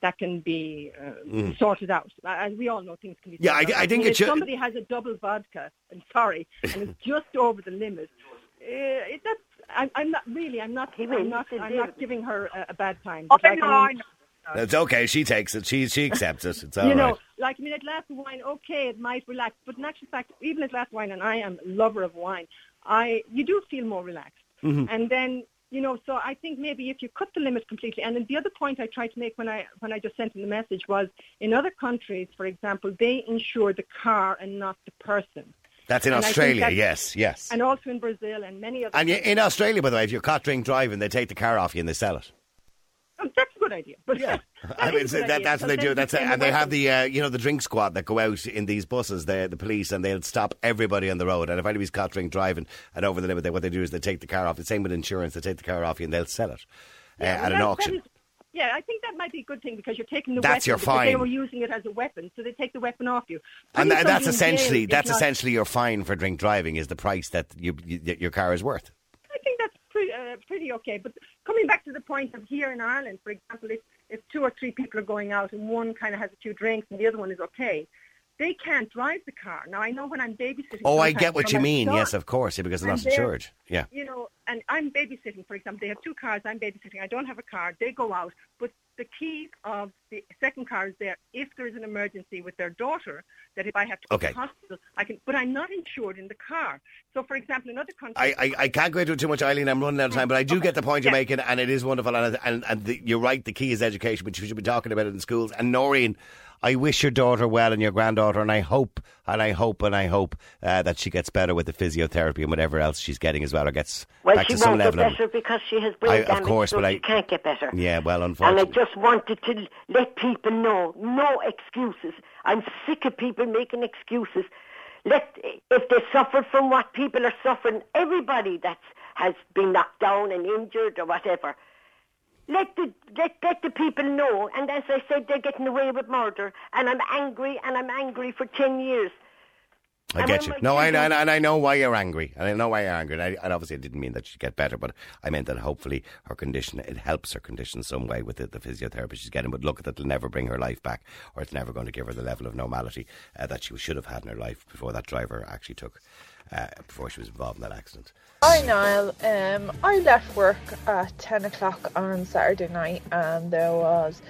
sorted out. As we all know, things can be sorted out. I think if somebody has a double vodka, and it's just over the limit, I'm not giving her a bad time. It's okay. She takes it. She accepts it. It's all right. Like, I mean, a glass of wine, okay, it might relax. But in actual fact, even a glass of wine, and I am a lover of wine, you do feel more relaxed. Mm-hmm. And then, so I think maybe if you cut the limit completely, and then the other point I tried to make when I just sent in the message was, in other countries, for example, they insure the car and not the person. That's in Australia, yes. And also in Brazil and many other countries. And in Australia, by the way, if you're caught drink driving, they take the car off you and they sell it. That's a good idea. But yeah, that's what they do. And they have the the drink squad that go out in these buses, the police, and they'll stop everybody on the road. And if anybody's caught drink driving and over the limit, what they do is they take the car off. The same with insurance; they take the car off you and they'll sell it at an auction. I think that might be a good thing, because you're taking the that's weapon. Your fine. They were using it as a weapon, so they take the weapon off you. And that's essentially your fine for drink driving, is the price that your car is worth. I think that's pretty okay. But coming back to the point of here in Ireland, for example, if 2 or 3 people are going out and one kind of has a few drinks and the other one is okay, they can't drive the car. Now, I know when I'm babysitting... Oh, I get what you mean. Yes, of course, because they're not insured. Yeah. And I'm babysitting, for example. They have 2 cars. I'm babysitting. I don't have a car. They go out. But the key of the second car is there if there is an emergency with their daughter, that if I have to go to the hospital, I can... But I'm not insured in the car. So, for example, in other countries... I can't go into it too much, Eileen. I'm running out of time. But I do get the point you're making, and it is wonderful. And you're right, the key is education, which we should be talking about it in schools. And Noreen, I wish your daughter well and your granddaughter, and I hope that she gets better with the physiotherapy and whatever else she's getting as well, or gets back to some level. Well, she won't get better because she has brain damage, of course, so she can't get better. Yeah, well, unfortunately. And I just wanted to let people know, no excuses. I'm sick of people making excuses. If they suffered from what people are suffering, everybody that has been knocked down and injured or whatever, let the people know. And as I said, they're getting away with murder. And I'm angry for 10 years. I get you. No, I know why you're angry. And I know why you're angry. And obviously I didn't mean that she'd get better, but I meant that hopefully her condition, it helps her condition some way with the physiotherapy she's getting. But look, that'll never bring her life back, or it's never going to give her the level of normality that she should have had in her life before that driver actually took, before she was involved in that accident. Hi Niall, I left work at 10 o'clock on Saturday night, and there was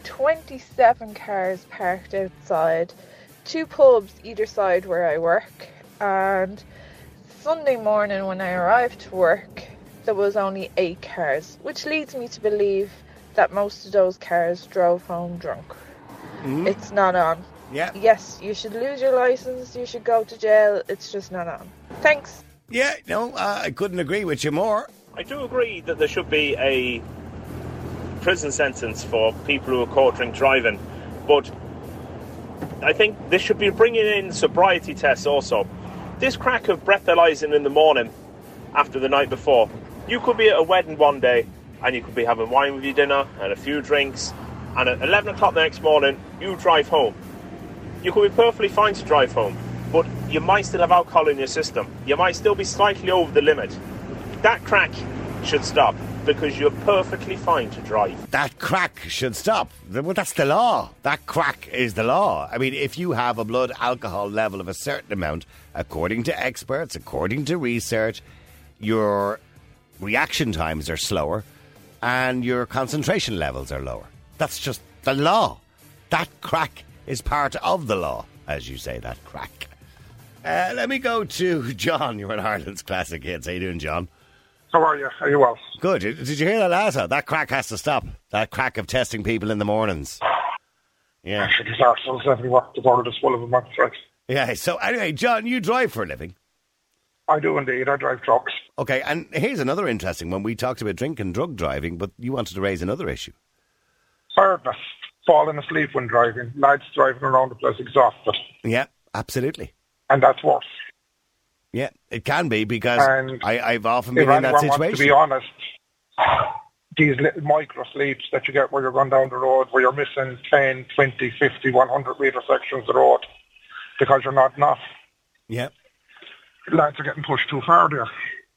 27 cars parked outside, 2 pubs either side where I work, and Sunday morning when I arrived to work there was only 8 cars, which leads me to believe that most of those cars drove home drunk. Mm-hmm. It's not on. Yeah. Yes, you should lose your licence, you should go to jail, it's just not on. Thanks. Yeah, no, I couldn't agree with you more. I do agree that there should be a prison sentence for people who are caught drink driving, but I think this should be bringing in sobriety tests also. This crack of breathalyzing in the morning after the night before. You could be at a wedding one day and you could be having wine with your dinner and a few drinks, and at 11 o'clock the next morning you drive home. You could be perfectly fine to drive home, but you might still have alcohol in your system. You might still be slightly over the limit. That crack should stop, because you're perfectly fine to drive. That crack should stop. Well, that's the law. That crack is the law. I mean, if you have a blood alcohol level of a certain amount, according to experts, according to research, your reaction times are slower and your concentration levels are lower. That's just the law. That crack is part of the law, as you say, that crack. Let me go to John. You're in Ireland's Classic Hits. How you doing, John? How are you? Are you well? Good. Did you hear that last one? That crack has to stop. That crack of testing people in the mornings. Yeah. Actually, there's arseholes everywhere. The world is full of them, I'm afraid. Yeah, so anyway, John, you drive for a living. I do indeed. I drive trucks. Okay, and here's another interesting one. We talked about drink and drug driving, but you wanted to raise another issue. Tiredness. Falling asleep when driving. Lads driving around the place exhausted. Yeah, absolutely. And that's worse. Yeah, it can be, because I've often been in that Wants situation. to be honest, these little micro sleeps that you get where you're going down the road, where you're missing 10, 20, 50, 100 metre sections of the road because you're not enough. Yeah. Lads are getting pushed too far there.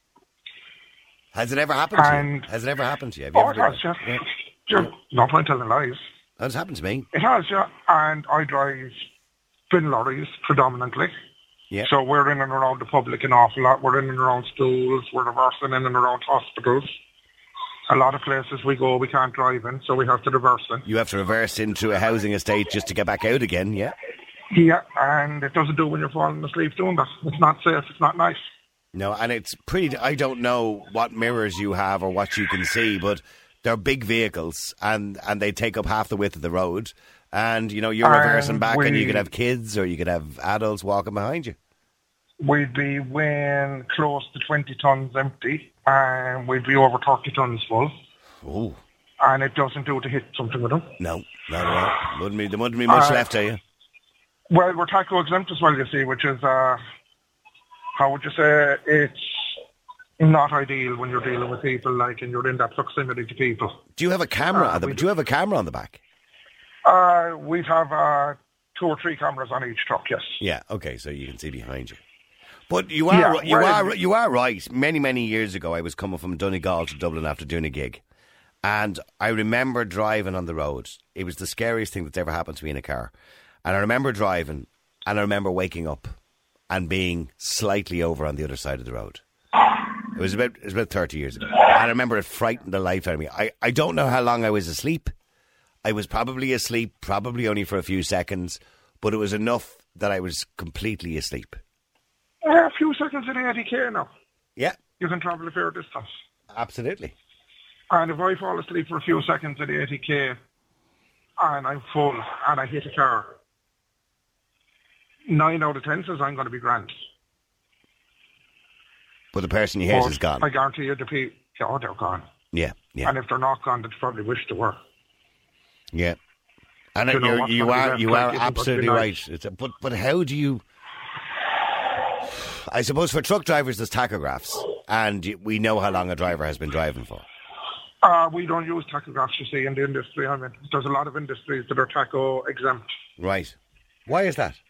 Has it ever happened to you? Has it ever happened to you? Have you ever It has, yeah. You're no point telling lies. That's happened to me. It has, yeah. And I drive bin lorries predominantly. Yeah. So we're in and around the public an awful lot. We're in and around schools. We're reversing in and around hospitals. A lot of places we go, we can't drive in, so we have to reverse in. You have to reverse into a housing estate just to get back out again, yeah? Yeah, and it doesn't do when you're falling asleep doing that. It's not safe. It's not nice. No, and it's pretty... I don't know what mirrors you have or what you can see, but they're big vehicles, and they take up half the width of the road. And, you know, you're reversing back, and you could have kids or you could have adults walking behind you. We'd be weighing close to 20 tonnes empty, and we'd be over 30 tonnes full. Oh. And it doesn't do to hit something with them. No, not at all. There wouldn't be much left of you. Well, we're taco exempt as well, you see, which is, how would you say, it's not ideal when you're dealing with people, like, and you're in that proximity to people. Do you have a camera? Do you have a camera on the back? We'd have 2 or 3 cameras on each truck, yes. Yeah, okay, so you can see behind you. But you are right. Many years ago, I was coming from Donegal to Dublin after doing a gig, and I remember driving on the road. It was the scariest thing that's ever happened to me in a car. And I remember driving, and I remember waking up and being slightly over on the other side of the road. It was about 30 years ago. And I remember it frightened the life out of me. I don't know how long I was asleep. I was probably asleep, probably only for a few seconds, but it was enough that I was completely asleep. A few seconds in the 80k now. Yeah. You can travel a fair distance. Absolutely. And if I fall asleep for a few seconds in the 80k and I'm full and I hit a car, 9 out of 10 says I'm going to be grand. But the person you hit is gone. I guarantee you, they're gone. Yeah. And if they're not gone, they probably wish they were. Yeah. And you are absolutely right. But how do you... I suppose for truck drivers there's tachographs, and we know how long a driver has been driving for. We don't use tachographs, you see, in the industry. I mean, there's a lot of industries that are tacho exempt. Right. Why is that?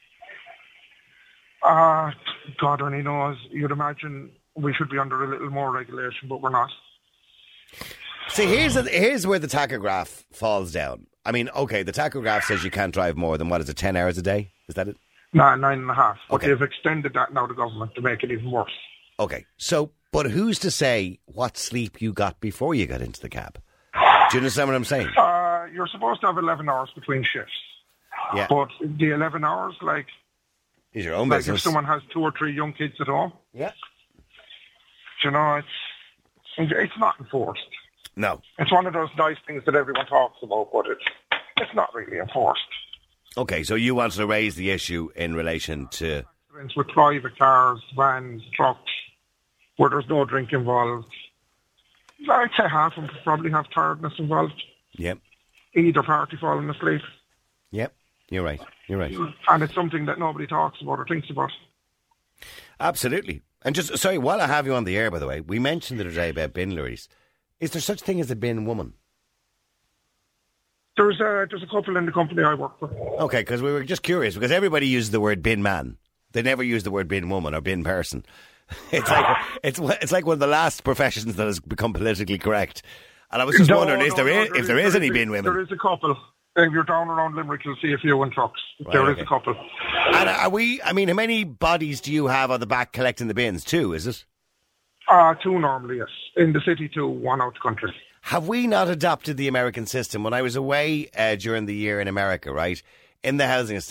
God only knows. You'd imagine we should be under a little more regulation, but we're not. See, here's where the tachograph falls down. I mean, okay, the tachograph says you can't drive more than, 10 hours a day? Is that it? No, 9.5. But Okay. they've extended that now, the government, to make it even worse. Okay, so, but who's to say what sleep you got before you got into the cab? Do you understand what I'm saying? You're supposed to have 11 hours between shifts. Yeah. But the 11 hours, like... Is your own like business. if someone has 2 or 3 young kids at home... Yeah. You know, it's not enforced. No. It's one of those nice things that everyone talks about, but it's not really enforced. Okay, so you wanted to raise the issue in relation to... With private cars, vans, trucks, where there's no drink involved. I'd say half of them probably have tiredness involved. Yep. Either party falling asleep. Yep, you're right. And it's something that nobody talks about or thinks about. Absolutely. And just, sorry, while I have you on the air, by the way, we mentioned the other day about bin lorries. Is there such thing as a bin woman? There's a couple in the company I work for. Okay, because we were just curious, because everybody uses the word bin man. They never use the word bin woman or bin person. It's like one of the last professions that has become politically correct. And I was just wondering, if there is any bin women. There is a couple. If you're down around Limerick, you'll see a few in trucks. Right, there is a couple. And how many bodies do you have on the back collecting the bins? 2, is it? 2 normally, yes. In the city, 2, 1 out the country. Have we not adopted the American system? When I was away during the year in America, right, in the housing estates,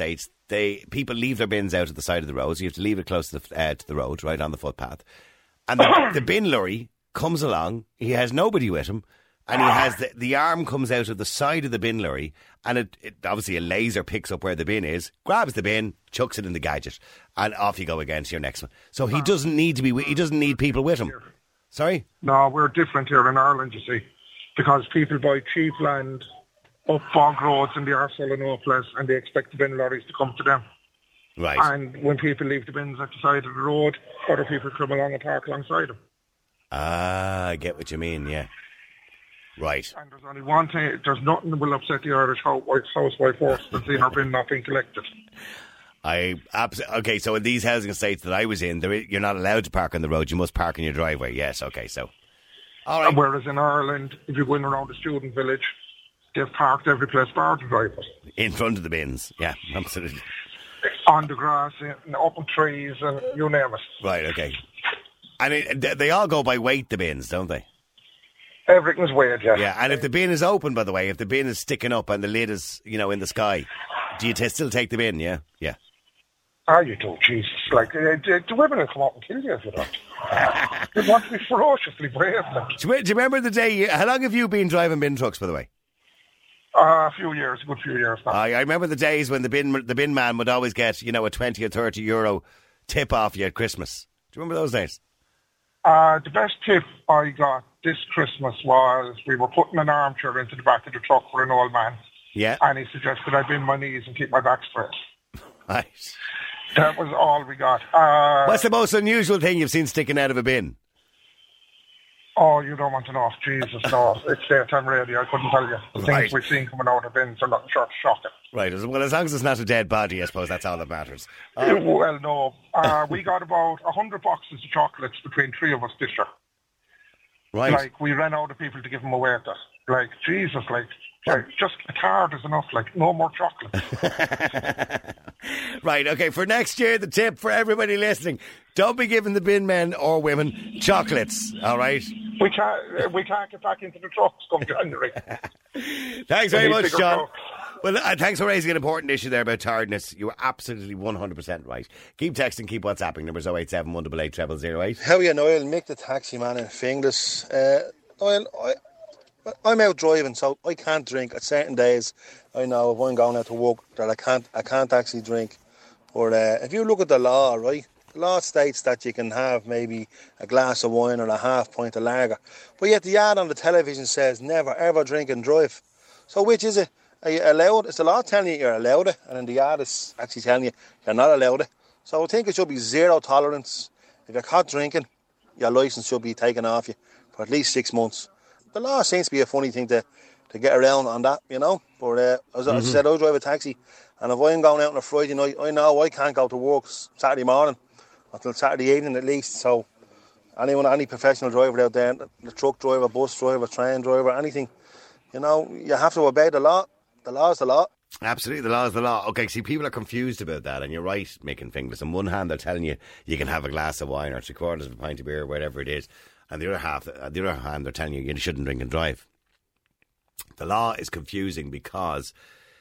people leave their bins out at the side of the road, so you have to leave it close to the road, right on the footpath. And the bin lorry comes along, he has nobody with him, and he has the arm comes out of the side of the bin lorry, and it obviously a laser picks up where the bin is, grabs the bin, chucks it in the gadget, and off you go again to your next one. So he doesn't need people with him. Sorry? No, we're different here in Ireland, you see, because people buy cheap land up bog roads in the arsehole of no place, and they expect the bin lorries to come to them. Right. And when people leave the bins at the side of the road, other people come along and park alongside them. Ah, I get what you mean, yeah. Right. And there's only one thing, there's nothing that will upset the Irish housewife worse than seeing her bin not being collected. Okay, so in these housing estates that I was in, you're not allowed to park on the road, you must park in your driveway. Yes, okay, so. All right. Whereas in Ireland, if you're going around the student village, they've parked every place bar the driveway. In front of the bins, yeah, absolutely. On the grass, up in trees, and you name it. Right, okay. And they all go by weight, the bins, don't they? Everything's weighed, yeah. Yeah, and if the bin is open, by the way, if the bin is sticking up and the lid is, in the sky, do you still take the bin, yeah? Yeah. Ah, you do, Jesus. Like, the women will come up and kill you if you don't. They want to be ferociously brave. Do you remember the day, how long have you been driving bin trucks, by the way? A few years, a good few years now. I remember the days when the bin man would always get, a 20 or 30 euro tip off you at Christmas. Do you remember those days? The best tip I got this Christmas was we were putting an armchair into the back of the truck for an old man. Yeah. And he suggested I bend my knees and keep my back straight. Right. That was all we got. What's the most unusual thing you've seen sticking out of a bin? Oh, you don't want to know. Jesus, no. It's daytime radio. I couldn't tell you. The things we've seen coming out of bins are not shocking. Right. Well, as long as it's not a dead body, I suppose that's all that matters. Well, no. We got about 100 boxes of chocolates between three of us this year. Right. Like, we ran out of people to give them away to. Like, Jesus, just a card is enough. Like, no more chocolate. Right, okay, for next year, the tip for everybody listening, don't be giving the bin men or women chocolates, all right? We can't get back into the trucks come January. Thanks very much, John. Well, thanks for raising an important issue there about tiredness. You were absolutely 100% right. Keep texting, keep WhatsApping. Numbers 087 188 0008. How are you, Niall? Mick the taxi man in Finglas. Niall, I'm out driving, so I can't drink at certain days. I know if I'm going out to work that I can't actually drink. But if you look at the law, right, the law states that you can have maybe a glass of wine or a half pint of lager. But yet the ad on the television says never ever drink and drive. So which is it? Are you allowed? Is the law telling you you're allowed it? And then the ad is actually telling you you're not allowed it. So I think it should be zero tolerance. If you're caught drinking, your licence should be taken off you for at least 6 months. The law seems to be a funny thing to get around on that, But as I said, I drive a taxi, and if I'm going out on a Friday night, I know I can't go to work Saturday morning until Saturday evening at least. So any professional driver out there, the truck driver, bus driver, train driver, anything, you have to obey the law. The law is the law. Absolutely, the law is the law. Okay, see, people are confused about that, and you're right, Mick and Finglas. On one hand, they're telling you can have a glass of wine or 3/4 of a pint of beer or whatever it is. And the other hand, they're telling you shouldn't drink and drive. The law is confusing because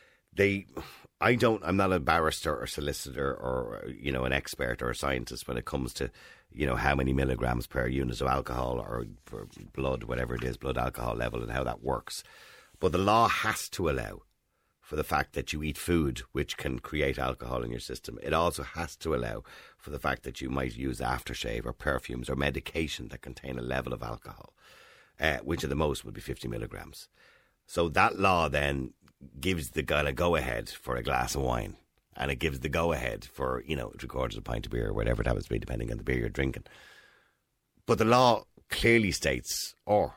I'm not a barrister or solicitor or, an expert or a scientist when it comes to, how many milligrams per unit of alcohol or for blood, whatever it is, blood alcohol level and how that works. But the law has to allow for the fact that you eat food which can create alcohol in your system. It also has to allow for the fact that you might use aftershave or perfumes or medication that contain a level of alcohol, which at the most would be 50 milligrams. So that law then gives the guy a go-ahead for a glass of wine, and it gives the go-ahead for, 3/4 of a pint of beer or whatever it happens to be, depending on the beer you're drinking. But the law clearly states,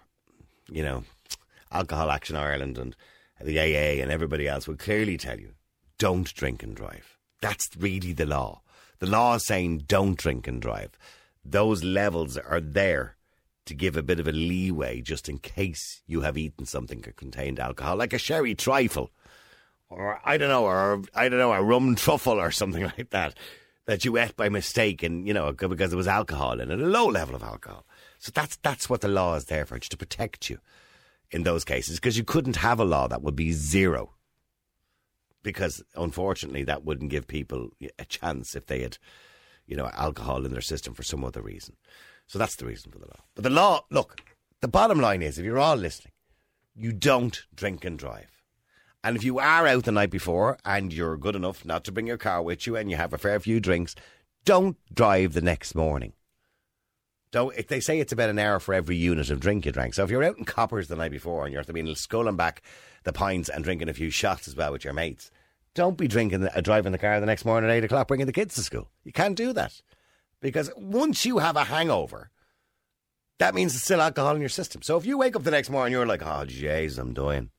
Alcohol Action Ireland and the AA and everybody else will clearly tell you, don't drink and drive. That's really the law. The law is saying don't drink and drive. Those levels are there to give a bit of a leeway just in case you have eaten something that contained alcohol, like a sherry trifle or a rum truffle or something like that you ate by mistake and, because there was alcohol in it, a low level of alcohol. So that's what the law is there for, just to protect you in those cases, because you couldn't have a law that would be zero. because unfortunately that wouldn't give people a chance if they had, alcohol in their system for some other reason. So that's the reason for the law. But the law, look, the bottom line is, if you're all listening, you don't drink and drive. And if you are out the night before and you're good enough not to bring your car with you and you have a fair few drinks, don't drive the next morning. If they say it's about an hour for every unit of drink you drank. So if you're out in Coppers the night before and you're sculling back the pints and drinking a few shots as well with your mates, don't be driving the car the next morning at 8 o'clock bringing the kids to school. You can't do that. Because once you have a hangover, that means there's still alcohol in your system. So if you wake up the next morning, you're like, oh, jeez, I'm dying.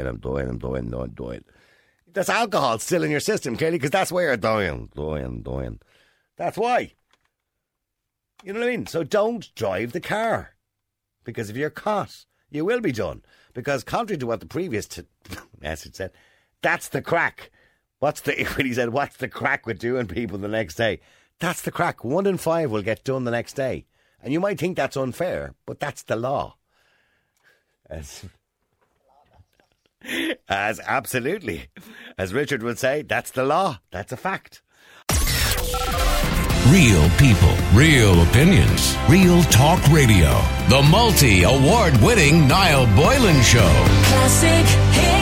That's alcohol still in your system, clearly, because that's why you're dying. That's why. You know what I mean? So don't drive the car. Because if you're caught, you will be done. Because contrary to what the previous message said, that's the crack. When he said, what's the crack with doing people the next day? That's the crack. 1 in 5 will get done the next day. And you might think that's unfair, but that's the law. As absolutely. As Richard would say, that's the law. That's a fact. Real people, real opinions, real talk radio. The multi-award-winning Niall Boylan Show. Classic hits.